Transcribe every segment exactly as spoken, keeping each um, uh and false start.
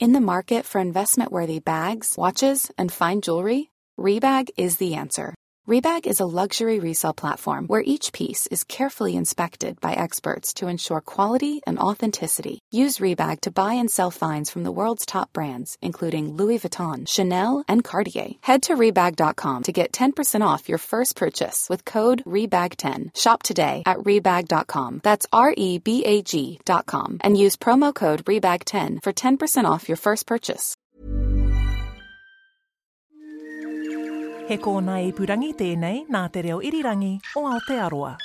In the market for investment-worthy bags, watches, and fine jewelry, Rebag is the answer. Rebag is a luxury resale platform where each piece is carefully inspected by experts to ensure quality and authenticity. Use Rebag to buy and sell finds from the world's top brands, including Louis Vuitton, Chanel, and Cartier. Head to Rebag dot com to get ten percent off your first purchase with code Rebag ten. Shop today at Rebag dot com. That's R E B A G dot com. And use promo code Rebag ten for ten percent off your first purchase. He kōna i purangi tēnei nā te reo irirangi o Aotearoa.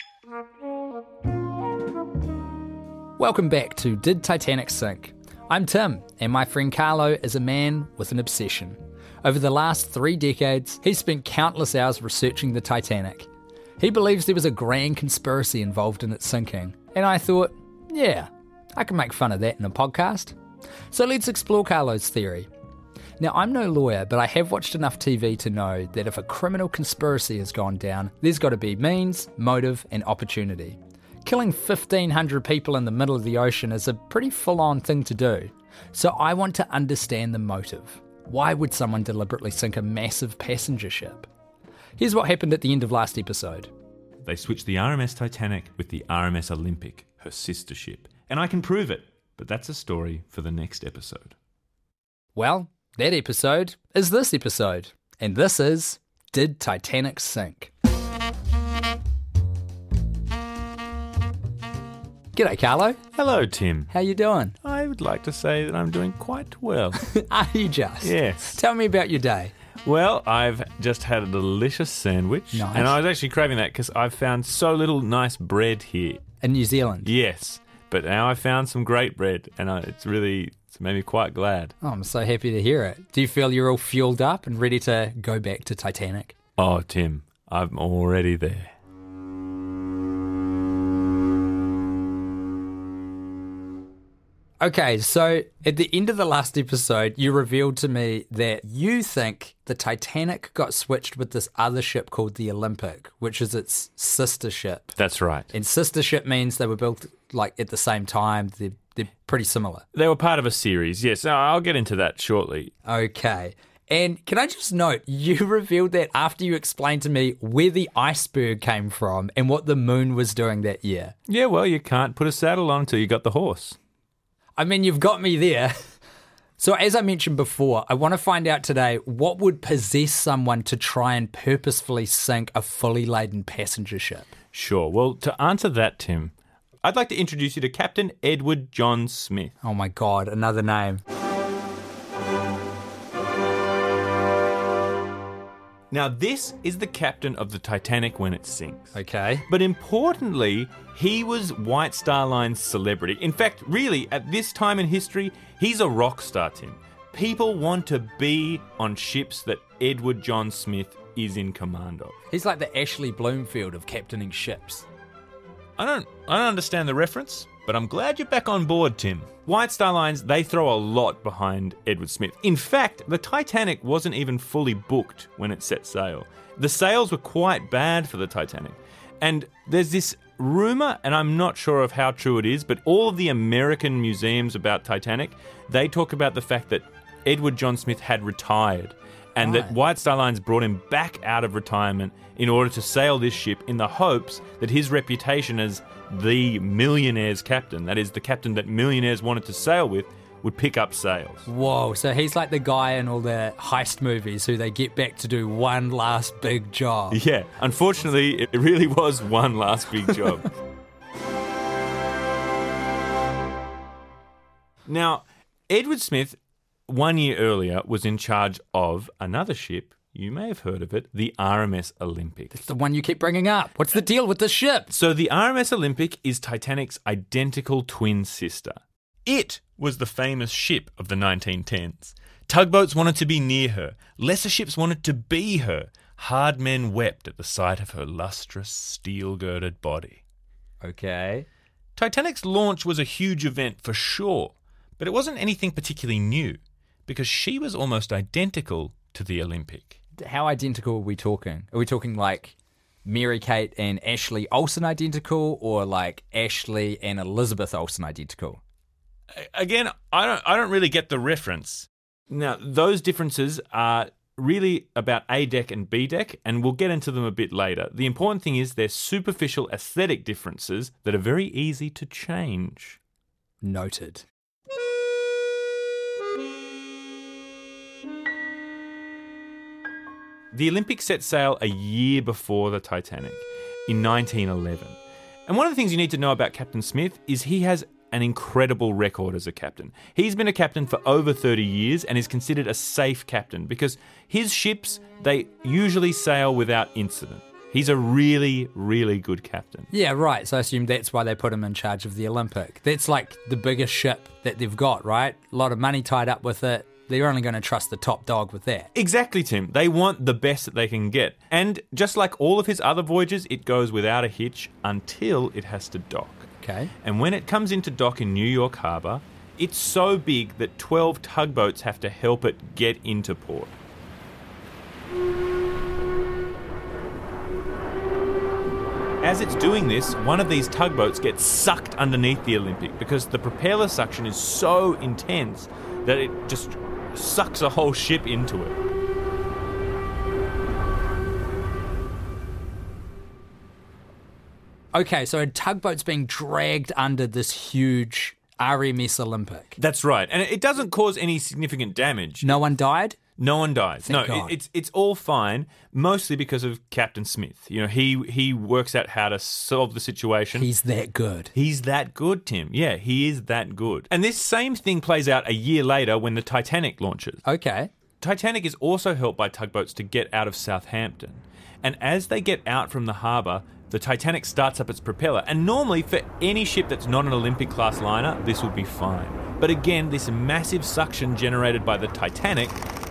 Welcome back to Did Titanic Sink? I'm Tim, and my friend Carlo is a man with an obsession. Over the last three decades, he's spent countless hours researching the Titanic. He believes there was a grand conspiracy involved in its sinking, and I thought, yeah, I can make fun of that in a podcast. So let's explore Carlo's theory. Now, I'm no lawyer, but I have watched enough T V to know that if a criminal conspiracy has gone down, there's got to be means, motive, and opportunity. Killing fifteen hundred people in the middle of the ocean is a pretty full-on thing to do. So I want to understand the motive. Why would someone deliberately sink a massive passenger ship? Here's what happened at the end of last episode. They switched the R M S Titanic with the R M S Olympic, her sister ship. And I can prove it, but that's a story for the next episode. Well, that episode is this episode, and this is Did Titanic Sink? G'day, Carlo. Hello, Tim. How you doing? I would like to say that I'm doing quite well. Are you just? Yes. Tell me about your day. Well, I've just had a delicious sandwich, Nice. and I was actually craving that because I've found so little nice bread here. In New Zealand? Yes, but now I found some great bread, and I, it's really... It's made me quite glad. Oh, I'm so happy to hear it. Do you feel you're all fueled up and ready to go back to Titanic? Oh, Tim, I'm already there. Okay, so at the end of the last episode, you revealed to me that you think the Titanic got switched with this other ship called the Olympic, which is its sister ship. That's right. And sister ship means they were built like at the same time. They're, they're pretty similar. They were part of a series, yes. I'll get into that shortly. Okay. And can I just note, you revealed that after you explained to me where the iceberg came from and what the moon was doing that year. Yeah, well, you can't put a saddle on until you got the horse. I mean, you've got me there. So as I mentioned before, I want to find out today what would possess someone to try and purposefully sink a fully laden passenger ship. Sure. Well, to answer that, Tim, I'd like to introduce you to Captain Edward John Smith. Oh my God, another name. Now, this is the captain of the Titanic when it sinks. Okay. But importantly, he was White Star Line's celebrity. In fact, really, at this time in history, he's a rock star, Tim. People want to be on ships that Edward John Smith is in command of. He's like the Ashley Bloomfield of captaining ships. I don't, I don't understand the reference, but I'm glad you're back on board, Tim. White Star Lines, they throw a lot behind Edward Smith. In fact, the Titanic wasn't even fully booked when it set sail. The sales were quite bad for the Titanic. And there's this rumour, and I'm not sure of how true it is, but all of the American museums about Titanic, they talk about the fact that Edward John Smith had retired and Right. that White Star Lines brought him back out of retirement in order to sail this ship in the hopes that his reputation as the millionaire's captain, that is the captain that millionaires wanted to sail with, would pick up sales. Whoa, so he's like the guy in all the heist movies who they get back to do one last big job. Yeah, unfortunately, it really was one last big job. Now, Edward Smith, one year earlier, was in charge of another ship. You may have heard of it, the R M S Olympic. It's the one you keep bringing up. What's the deal with this ship? So the R M S Olympic is Titanic's identical twin sister. It was the famous ship of the nineteen tens. Tugboats wanted to be near her. Lesser ships wanted to be her. Hard men wept at the sight of her lustrous, steel-girded body. Okay. Titanic's launch was a huge event for sure, but it wasn't anything particularly new, because she was almost identical to the Olympic. How identical are we talking? Are we talking like Mary-Kate and Ashley Olsen identical, or like Ashley and Elizabeth Olsen identical? Again, I don't I don't really get the reference. Now, those differences are really about A deck and B deck, and we'll get into them a bit later. The important thing is they're superficial aesthetic differences that are very easy to change. Noted. The Olympic set sail a year before the Titanic, in nineteen eleven. And one of the things you need to know about Captain Smith is he has an incredible record as a captain. He's been a captain for over thirty years and is considered a safe captain because his ships, they usually sail without incident. He's a really, really good captain. Yeah, right. So I assume that's why they put him in charge of the Olympic. That's like the biggest ship that they've got, right? A lot of money tied up with it. They're only going to trust the top dog with that. Exactly, Tim. They want the best that they can get. And just like all of his other voyages, it goes without a hitch until it has to dock. Okay. And when it comes into dock in New York Harbor, it's so big that twelve tugboats have to help it get into port. As it's doing this, one of these tugboats gets sucked underneath the Olympic because the propeller suction is so intense that it just sucks a whole ship into it. Okay, so a tugboat's being dragged under this huge R M S Olympic. That's right. And it doesn't cause any significant damage. No one died? No one dies. Thank no, God. it, it's it's all fine, mostly because of Captain Smith. You know, he he works out how to solve the situation. He's that good. He's that good, Tim. Yeah, he is that good. And this same thing plays out a year later when the Titanic launches. Okay. Titanic is also helped by tugboats to get out of Southampton. And as they get out from the harbour, the Titanic starts up its propeller. And normally, for any ship that's not an Olympic-class liner, this would be fine. But again, this massive suction generated by the Titanic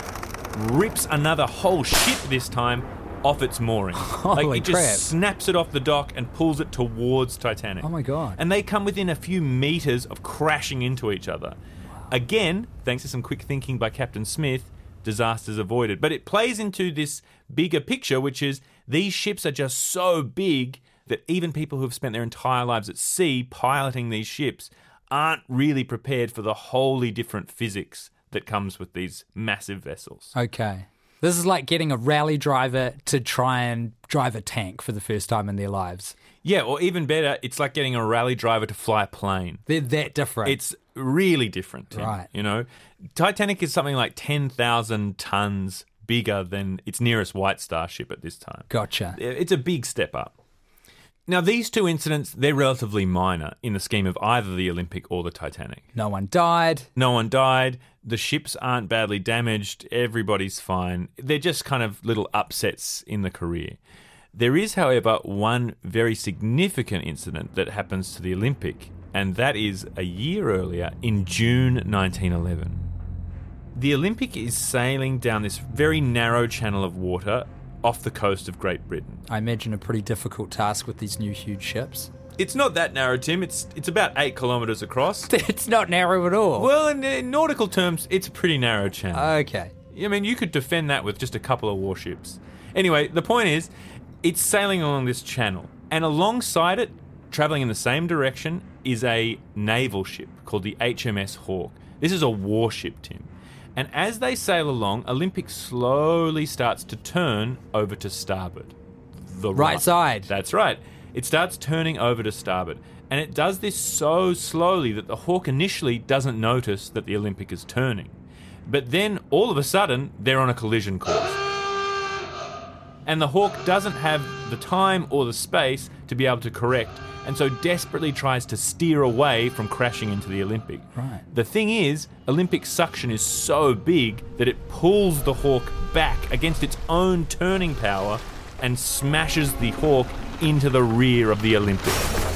rips another whole ship this time off its mooring. Holy like it just crap. snaps it off the dock and pulls it towards Titanic. Oh my God. And they come within a few metres of crashing into each other. Wow. Again, thanks to some quick thinking by Captain Smith, disaster's avoided. But it plays into this bigger picture, which is these ships are just so big that even people who have spent their entire lives at sea piloting these ships aren't really prepared for the wholly different physics that comes with these massive vessels. Okay. This is like getting a rally driver to try and drive a tank for the first time in their lives. Yeah, or even better, it's like getting a rally driver to fly a plane. They're that different. It's really different, Tim, right. You know, Titanic is something like ten thousand tons bigger than its nearest White Star ship at this time. Gotcha. It's a big step up. Now, these two incidents, they're relatively minor in the scheme of either the Olympic or the Titanic. No one died. No one died. The ships aren't badly damaged. Everybody's fine. They're just kind of little upsets in the career. There is, however, one very significant incident that happens to the Olympic, and that is a year earlier in June nineteen eleven. The Olympic is sailing down this very narrow channel of water off the coast of Great Britain. I imagine a pretty difficult task with these new huge ships. It's not that narrow, Tim. It's it's about eight kilometres across. It's not narrow at all. Well, in, in nautical terms, it's a pretty narrow channel. Okay. I mean, you could defend that with just a couple of warships. Anyway, the point is, it's sailing along this channel. And alongside it, travelling in the same direction, is a naval ship called the H M S Hawke. This is a warship, Tim. And as they sail along, Olympic slowly starts to turn over to starboard. The Right side. That's right. It starts turning over to starboard. And it does this so slowly that the Hawke initially doesn't notice that the Olympic is turning. But then, all of a sudden, they're on a collision course. And the Hawke doesn't have the time or the space to be able to correct, and so desperately tries to steer away from crashing into the Olympic. Right. The thing is, Olympic suction is so big that it pulls the Hawke back against its own turning power and smashes the Hawke into the rear of the Olympic.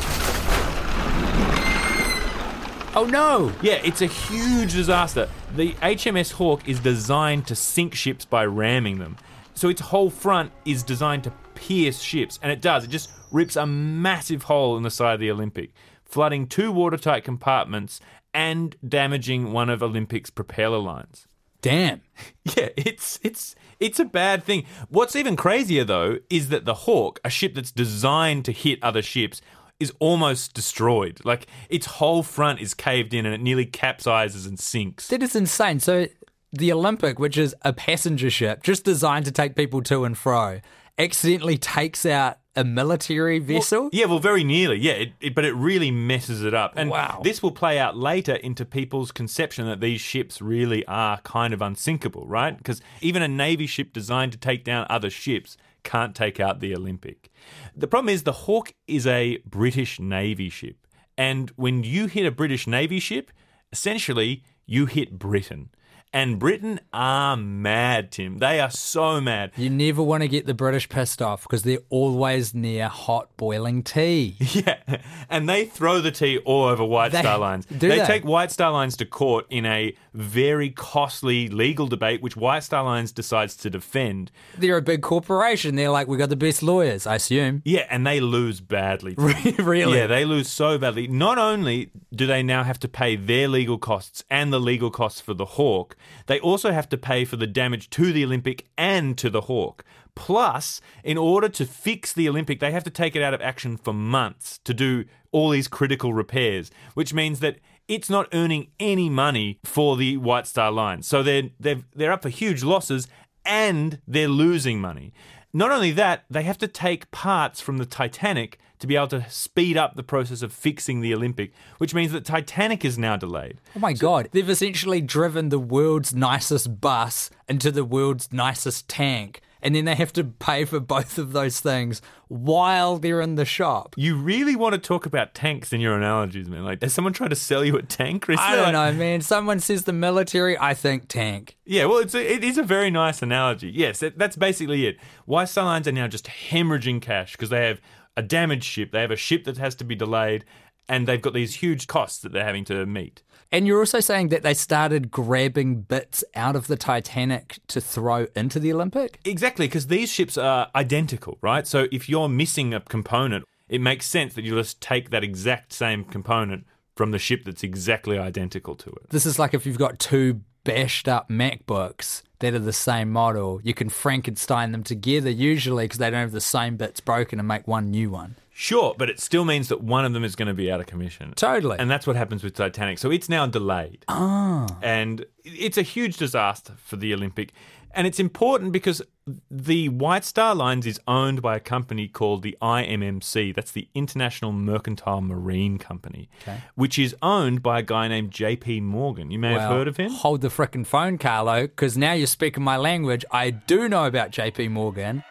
Oh no! Yeah, it's a huge disaster. The H M S Hawke is designed to sink ships by ramming them. So its whole front is designed to pierce ships, and it does. It just rips a massive hole in the side of the Olympic, flooding two watertight compartments and damaging one of Olympic's propeller lines. Damn. Yeah, it's it's it's a bad thing. What's even crazier, though, is that the Hawke, a ship that's designed to hit other ships, is almost destroyed. Like, its whole front is caved in and it nearly capsizes and sinks. That is insane. So the Olympic, which is a passenger ship just designed to take people to and fro, accidentally takes out a military vessel? Well, yeah, well, very nearly, yeah, it, it, but it really messes it up. And wow. This will play out later into people's conception that these ships really are kind of unsinkable, right? Because even a Navy ship designed to take down other ships can't take out the Olympic. The problem is the Hawke is a British Navy ship. And when you hit a British Navy ship, essentially you hit Britain. And Britain are mad, Tim. They are so mad. You never want to get the British pissed off because they're always near hot boiling tea. Yeah, and they throw the tea all over White They- Star Lines. do they they? take White Star Lines to court in a very costly legal debate, which White Star Lines decides to defend. They're a big corporation. They're like, we got the best lawyers, I assume. Yeah, and they lose badly. Really? Yeah, they lose so badly. Not only do they now have to pay their legal costs and the legal costs for the Hawke, they also have to pay for the damage to the Olympic and to the Hawke. Plus, in order to fix the Olympic, they have to take it out of action for months to do all these critical repairs, which means that it's not earning any money for the White Star Line. So they're, they're, they're up for huge losses and they're losing money. Not only that, they have to take parts from the Titanic to be able to speed up the process of fixing the Olympic, which means that Titanic is now delayed. Oh my God. They've essentially driven the world's nicest bus into the world's nicest tank. And then they have to pay for both of those things while they're in the shop. You really want to talk about tanks in your analogies, man. Like, has someone tried to sell you a tank recently? I don't Like- know, man. Someone says the military, I think tank. Yeah, well, it's a, it is a very nice analogy. Yes, it, that's basically it. White Star Lines are now just hemorrhaging cash because they have a damaged ship, they have a ship that has to be delayed, and they've got these huge costs that they're having to meet. And you're also saying that they started grabbing bits out of the Titanic to throw into the Olympic? Exactly, because these ships are identical, right? So if you're missing a component, it makes sense that you just take that exact same component from the ship that's exactly identical to it. This is like if you've got two bashed up MacBooks that are the same model, you can Frankenstein them together usually because they don't have the same bits broken and make one new one. Sure, but it still means that one of them is going to be out of commission. Totally. And that's what happens with Titanic. So it's now delayed. Ah. And it's a huge disaster for the Olympic. And it's important because the White Star Lines is owned by a company called the I M M C. That's the International Mercantile Marine Company, Okay. which is owned by a guy named J P Morgan. You may have Well, heard of him. Hold the frickin' phone, Carlo, because now you're speaking my language. I do know about J P Morgan.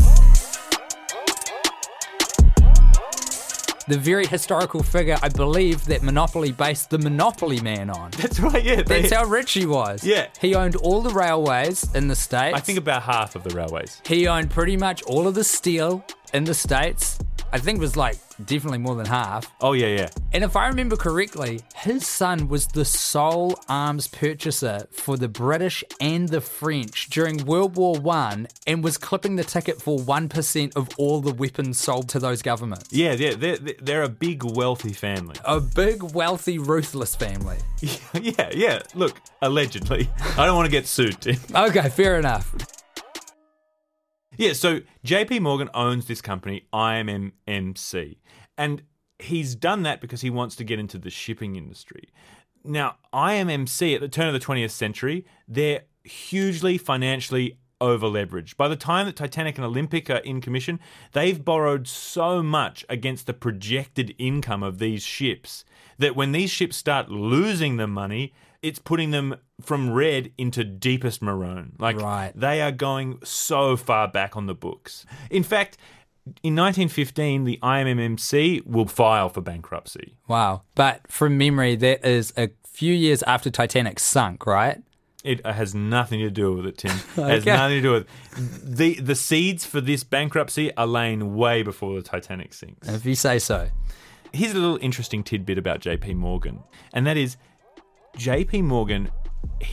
The very historical figure, I believe, that Monopoly based the Monopoly Man on. That's right, yeah. they- That's how rich he was. Yeah. He owned all the railways in the States. I think about half of the railways. He owned pretty much all of the steel in the States. I think it was like definitely more than half. Oh, yeah, yeah. And if I remember correctly, his son was the sole arms purchaser for the British and the French during World War One and was clipping the ticket for one percent of all the weapons sold to those governments. Yeah, they're, they're, they're a big, wealthy family. A big, wealthy, ruthless family. Yeah, yeah. Look, allegedly. I don't want to get sued, Tim. Okay, fair enough. Yeah, so J P Morgan owns this company, I M M C, and he's done that because he wants to get into the shipping industry. Now, I M M C, at the turn of the twentieth century, they're hugely financially over-leveraged. By the time that Titanic and Olympic are in commission, they've borrowed so much against the projected income of these ships that when these ships start losing the money, it's putting them from red into deepest maroon. Like, Right. they are going so far back on the books. In fact, in nineteen fifteen, the I M M C will file for bankruptcy. Wow. But from memory, that is a few years after Titanic sunk, right? It has nothing to do with it, Tim. It has Okay. nothing to do with it. The, the seeds for this bankruptcy are laying way before the Titanic sinks. If you say so. Here's a little interesting tidbit about J P Morgan, and that is J P Morgan, he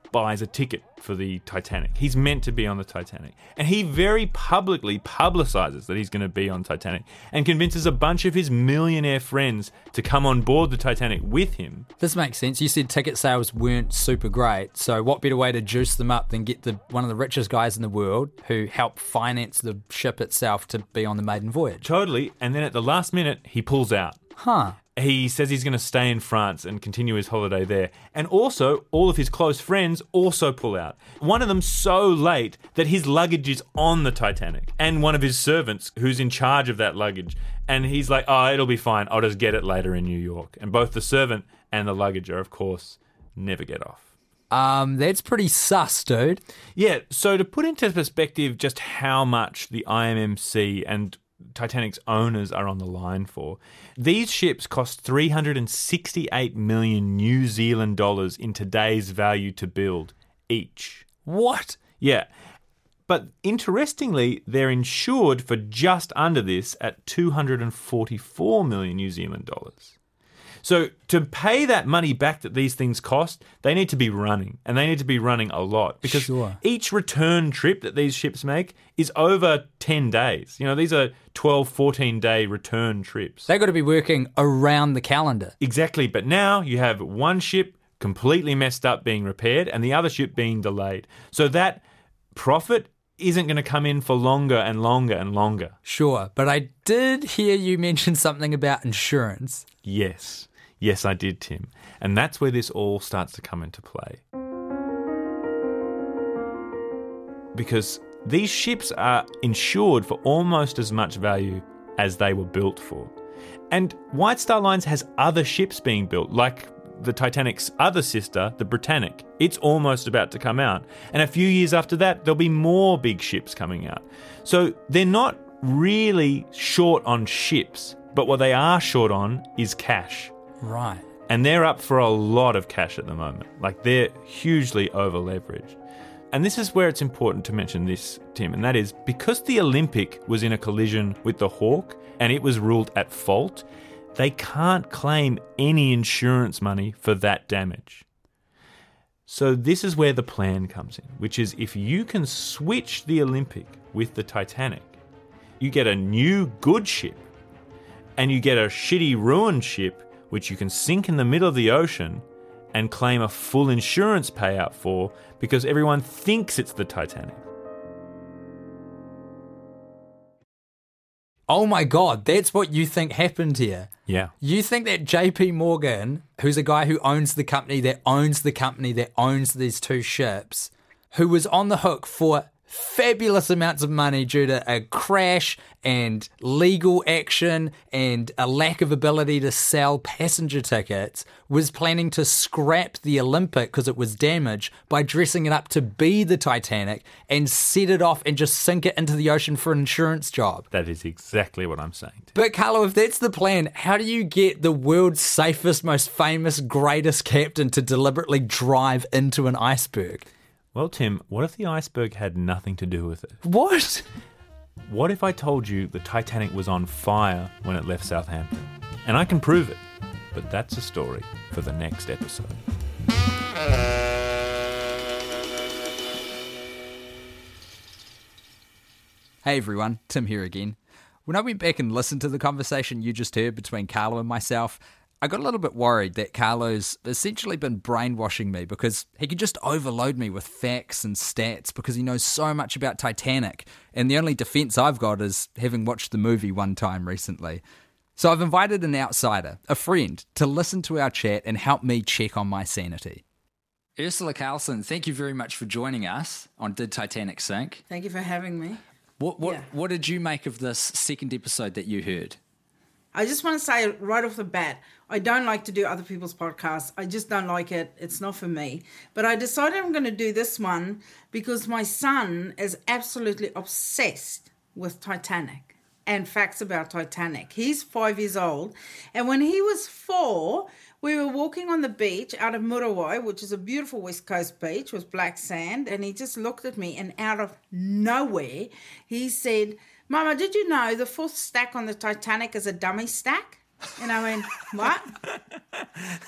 buys a ticket for the Titanic. He's meant to be on the Titanic. And he very publicly publicises that he's going to be on Titanic and convinces a bunch of his millionaire friends to come on board the Titanic with him. This makes sense. You said ticket sales weren't super great, so what better way to juice them up than get the one of the richest guys in the world who helped finance the ship itself to be on the maiden voyage? Totally. And then at the last minute, he pulls out. Huh. He says he's going to stay in France and continue his holiday there. And also, all of his close friends also pull out. One of them so late that his luggage is on the Titanic. And one of his servants who's in charge of that luggage. And he's like, oh, it'll be fine. I'll just get it later in New York. And both the servant and the luggage are, of course, never get off. Um, that's pretty sus, dude. Yeah, so to put into perspective just how much the I M M C and Titanic's owners are on the line for, these ships cost three hundred sixty-eight million New Zealand dollars in today's value to build each. What? Yeah. But interestingly, they're insured for just under this at two hundred forty-four million New Zealand dollars. So to pay that money back that these things cost, they need to be running, and they need to be running a lot because Sure. each return trip that these ships make is over ten days. You know, these are twelve, fourteen-day return trips. They've got to be working around the calendar. Exactly, but now you have one ship completely messed up being repaired and the other ship being delayed. So that profit isn't going to come in for longer and longer and longer. Sure, but I did hear you mention something about insurance. Yes. Yes, I did, Tim. And that's where this all starts to come into play. Because these ships are insured for almost as much value as they were built for. And White Star Lines has other ships being built, like the Titanic's other sister, the Britannic. It's almost about to come out. And a few years after that, there'll be more big ships coming out. So they're not really short on ships, but what they are short on is cash. Right. And they're up for a lot of cash at the moment. Like, they're hugely over-leveraged. And this is where it's important to mention this, Tim, and that is because the Olympic was in a collision with the Hawke and it was ruled at fault, they can't claim any insurance money for that damage. So this is where the plan comes in, which is if you can switch the Olympic with the Titanic, you get a new good ship and you get a shitty ruined ship which you can sink in the middle of the ocean and claim a full insurance payout for because everyone thinks it's the Titanic. Oh my God, that's what you think happened here. Yeah. You think that J P Morgan, who's a guy who owns the company that owns the company that owns these two ships, who was on the hook for fabulous amounts of money due to a crash and legal action and a lack of ability to sell passenger tickets, was planning to scrap the Olympic because it was damaged by dressing it up to be the Titanic and set it off and just sink it into the ocean for an insurance job. That is exactly what I'm saying. But Carlo, if that's the plan, how do you get the world's safest, most famous, greatest captain to deliberately drive into an iceberg? Well, Tim, what if the iceberg had nothing to do with it? What? What if I told you the Titanic was on fire when it left Southampton? And I can prove it, but that's a story for the next episode. Hey everyone, Tim here again. When I went back and listened to the conversation you just heard between Carlo and myself, I got a little bit worried that Carlo's essentially been brainwashing me because he could just overload me with facts and stats because he knows so much about Titanic, and the only defense I've got is having watched the movie one time recently. So I've invited an outsider, a friend, to listen to our chat and help me check on my sanity. Ursula Carlson, thank you very much for joining us on Did Titanic Sink? Thank you for having me. What what Yeah. what did you make of this second episode that you heard? I just want to say right off the bat, I don't like to do other people's podcasts. I just don't like it. It's not for me. But I decided I'm going to do this one because my son is absolutely obsessed with Titanic and facts about Titanic. He's five years old. And when he was four, we were walking on the beach out of Muriwai, which is a beautiful West Coast beach with black sand. And he just looked at me and out of nowhere, he said, Mama, did you know the fourth stack on the Titanic is a dummy stack? And I went, what?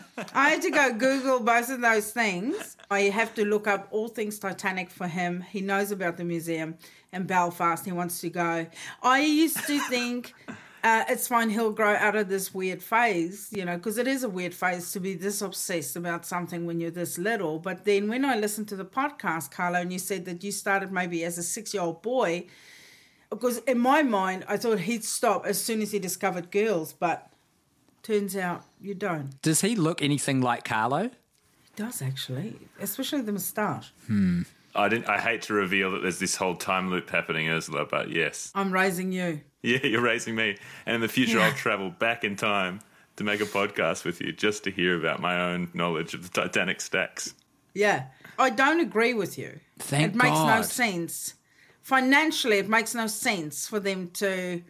I had to go Google both of those things. I have to look up all things Titanic for him. He knows about the museum and Belfast. He wants to go. I used to think uh, it's fine. He'll grow out of this weird phase, you know, because it is a weird phase to be this obsessed about something when you're this little. But then when I listened to the podcast, Carlo, and you said that you started maybe as a six-year-old boy, because in my mind, I thought he'd stop as soon as he discovered girls, but turns out you don't. Does he look anything like Carlo? He does, actually, especially the moustache. Hmm. I didn't. I hate to reveal that there's this whole time loop happening, Ursula, but yes. I'm raising you. Yeah, you're raising me. And in the future, Yeah. I'll travel back in time to make a podcast with you just to hear about my own knowledge of the Titanic stacks. Yeah. I don't agree with you. Thank It makes no God. sense. Financially, it makes no sense for them to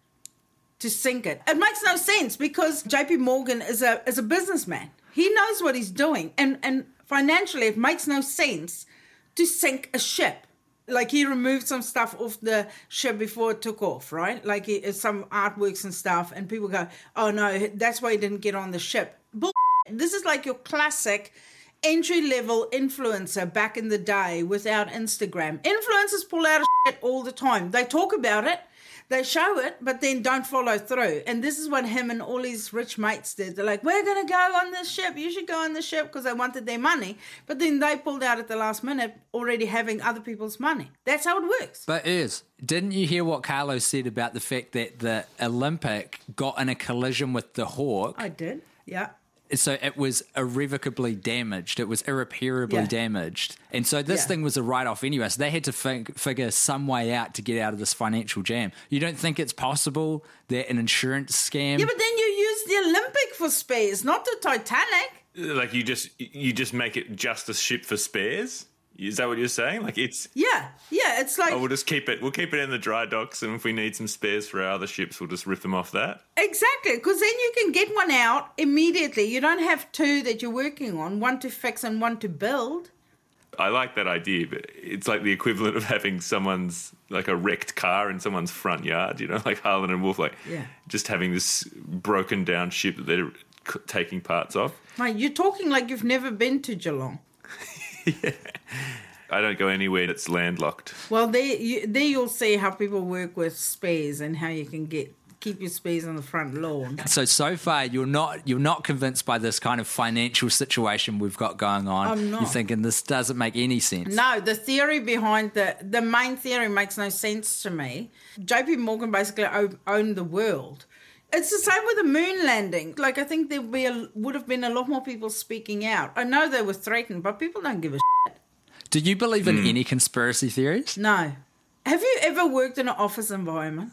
to sink it. It makes no sense because J P Morgan is a is a businessman. He knows what he's doing. And, and financially, it makes no sense to sink a ship. Like, he removed some stuff off the ship before it took off, right? Like, he, some artworks and stuff, and people go, oh, no, that's why he didn't get on the ship. Bull. This is like your classic entry-level influencer back in the day without Instagram. Influencers pull out of shit all the time. They talk about it, they show it, but then don't follow through. And this is what him and all his rich mates did. They're like, we're going to go on this ship. You should go on this ship because they wanted their money. But then they pulled out at the last minute already having other people's money. That's how it works. But is, didn't you hear what Carlo said about the fact that the Olympic got in a collision with the Hawk? I did, yeah. So it was irrevocably damaged. It was irreparably Yeah. damaged. And so this Yeah. thing was a write-off anyway. So they had to fig- figure some way out to get out of this financial jam. You don't think it's possible that an insurance scam... Yeah, but then you use the Olympic for space, not the Titanic. Like, you just you just make it just a ship for spares? Is that what you're saying? Like, it's... Yeah, yeah, it's like... Oh, we'll just keep it. We'll keep it in the dry docks, and if we need some spares for our other ships, we'll just rip them off that. Exactly, because then you can get one out immediately. You don't have two that you're working on, one to fix and one to build. I like that idea, but it's like the equivalent of having someone's, like a wrecked car in someone's front yard, you know, like Harlan and Wolf, like Yeah. just having this broken down ship that they're c- taking parts of. Mate, you're talking like you've never been to Geelong. Yeah. I don't go anywhere that's landlocked. Well, there, you, there you'll see how people work with spares and how you can get keep your spares on the front lawn. So, so far, you're not you're not convinced by this kind of financial situation we've got going on. I'm not. You're thinking this doesn't make any sense. No, the theory behind the the main theory makes no sense to me. J P Morgan basically o- owned the world. It's the same with the moon landing. Like, I think there be a, would have been a lot more people speaking out. I know they were threatened, but people don't give a shit. Do you believe in any conspiracy theories? No. Have you ever worked in an office environment?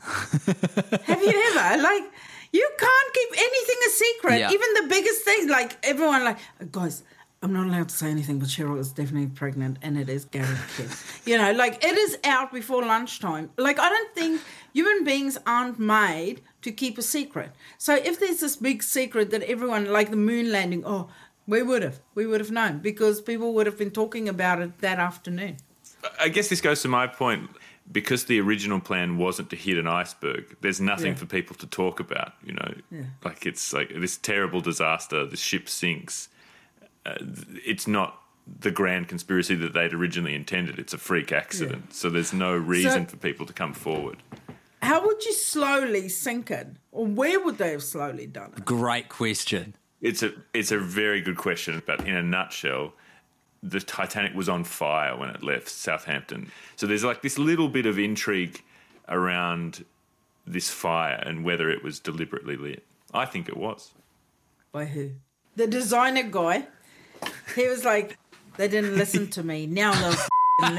Have you ever? Like, you can't keep anything a secret. Yeah. Even the biggest things, like, everyone like, guys, I'm not allowed to say anything, but Cheryl is definitely pregnant and it is Gary's kid. You know, like, it is out before lunchtime. Like, I don't think human beings aren't made to keep a secret. So if there's this big secret that everyone, like the moon landing, oh, we would have. We would have known because people would have been talking about it that afternoon. I guess this goes to my point. Because the original plan wasn't to hit an iceberg, there's nothing Yeah. for people to talk about, you know. Yeah. Like, it's like this terrible disaster, the ship sinks. Uh, it's not the grand conspiracy that they'd originally intended. It's a freak accident. Yeah. So there's no reason So- for people to come forward. How would you slowly sink it? Or where would they have slowly done it? Great question. It's a it's a very good question, but in a nutshell, the Titanic was on fire when it left Southampton. So there's like this little bit of intrigue around this fire and whether it was deliberately lit. I think it was. By who? The designer guy. He was like, they didn't listen to me. Now they'll f***ing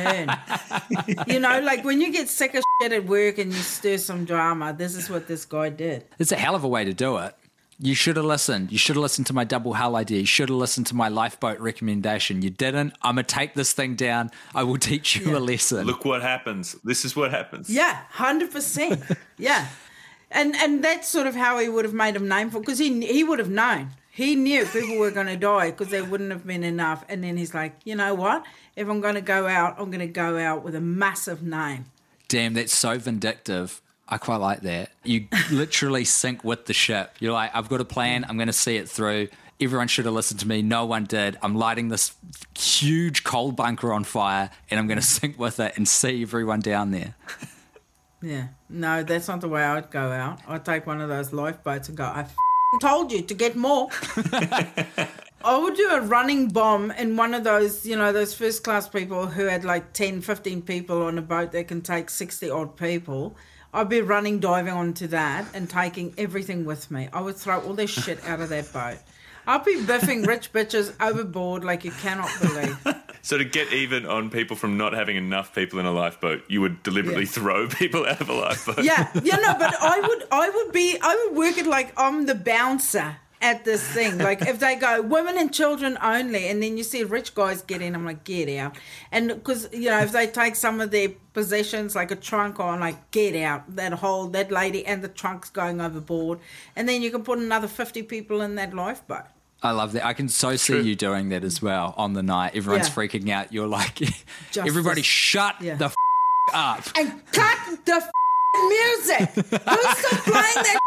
learn. You know, like when you get sick of shit at work and you stir some drama, this is what this guy did. It's a hell of a way to do it. You should have listened. You should have listened to my double hull idea. You should have listened to my lifeboat recommendation. You didn't. I'm going to take this thing down. I will teach you Yeah. a lesson. Look what happens. This is what happens. Yeah, one hundred percent. Yeah. And and that's sort of how he would have made him name for, because he, he would have known. He knew people were going to die because there wouldn't have been enough. And then he's like, you know what? If I'm going to go out, I'm going to go out with a massive name. Damn, that's so vindictive. I quite like that. You literally sink with the ship. You're like, I've got a plan. I'm going to see it through. everyone should have listened to me. No one did. I'm lighting this huge coal bunker on fire, and I'm going to sink with it and see everyone down there. Yeah. No, that's not the way I'd go out. I'd take one of those lifeboats and go, I f***ing told you to get more. I would do a running bomb in one of those, you know, those first class people who had like ten, fifteen people on a boat that can take sixty odd people. I'd be running, diving onto that and taking everything with me. I would throw all this shit out of that boat. I'd be biffing rich bitches overboard like you cannot believe. So to get even on people from not having enough people in a lifeboat, you would deliberately yeah. throw people out of a lifeboat. Yeah, yeah, no, but I would, I would be, I would work it like I'm the bouncer at this thing. Like if they go women and children only, and then you see rich guys get in, I'm like, get out. And because, you know, if they take some of their possessions like a trunk on, like, get out. That whole, that lady and the trunk's going overboard, and then you can put another fifty people in that lifeboat. I love that. I can so see True. you doing that as well on the night. Everyone's yeah. freaking out. You're like, everybody shut yeah. the f- up. And cut the f- music. Who's still playing that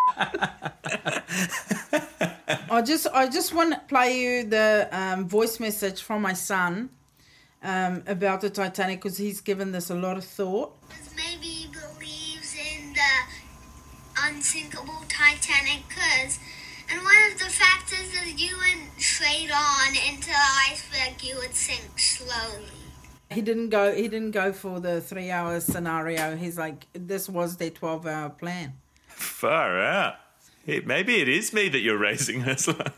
I just I just want to play you the um, voice message from my son um, about the Titanic, because he's given this a lot of thought. Maybe he believes in the unsinkable Titanic, because and one of the factors is you went straight on into the iceberg, you would sink slowly. He didn't go. He didn't go for the three-hour scenario. He's like, this was their twelve-hour plan. Far out. It, maybe it is me that you're raising, Ursula.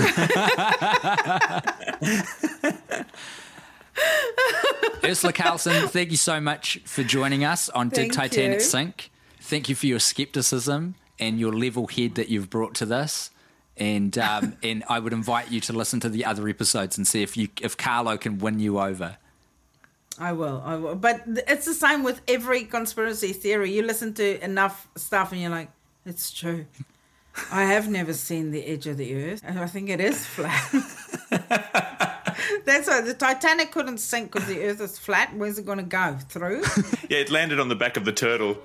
Ursula Carlson, thank you so much for joining us on Did Titanic Sink. Thank you for your skepticism and your level head that you've brought to this. And um, and I would invite you to listen to the other episodes and see if you if Carlo can win you over. I will, I will. But it's the same with every conspiracy theory. You listen to enough stuff and you're like, it's true. I have never seen the edge of the earth. I think it is flat. That's why the Titanic couldn't sink because the earth is flat. Where's it going to go? Through? Yeah, it landed on the back of the turtle.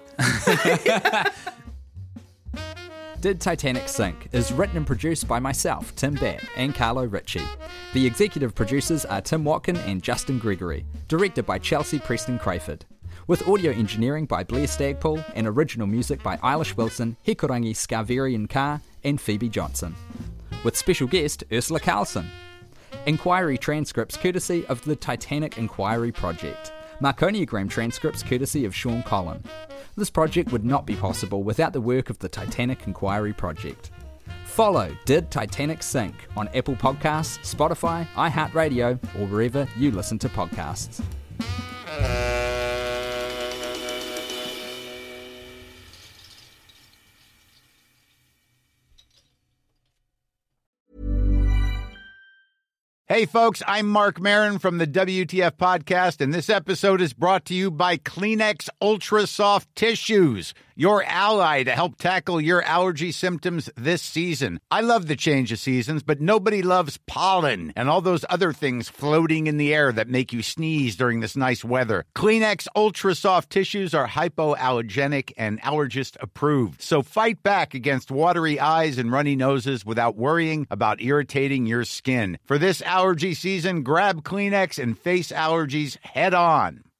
Did Titanic Sink is written and produced by myself, Tim Batt, and Carlo Ritchie. The executive producers are Tim Watkin and Justin Gregory, directed by Chelsea Preston Crayford. With audio engineering by Blair Stagpool and original music by Eilish Wilson, Hikorangi Scarverian Carr, and Phoebe Johnson. With special guest Ursula Carlson. Inquiry transcripts courtesy of the Titanic Inquiry Project. Marconiogram transcripts courtesy of Sean Collin. This project would not be possible without the work of the Titanic Inquiry Project. Follow Did Titanic Sink on Apple Podcasts, Spotify, iHeartRadio, or wherever you listen to podcasts. Hey, folks, I'm Mark Maron from the W T F Podcast, and this episode is brought to you by Kleenex Ultra Soft Tissues, your ally to help tackle your allergy symptoms this season. I love the change of seasons, but nobody loves pollen and all those other things floating in the air that make you sneeze during this nice weather. Kleenex Ultra Soft Tissues are hypoallergenic and allergist approved, so fight back against watery eyes and runny noses without worrying about irritating your skin. For this allergy season, grab Kleenex and face allergies head on.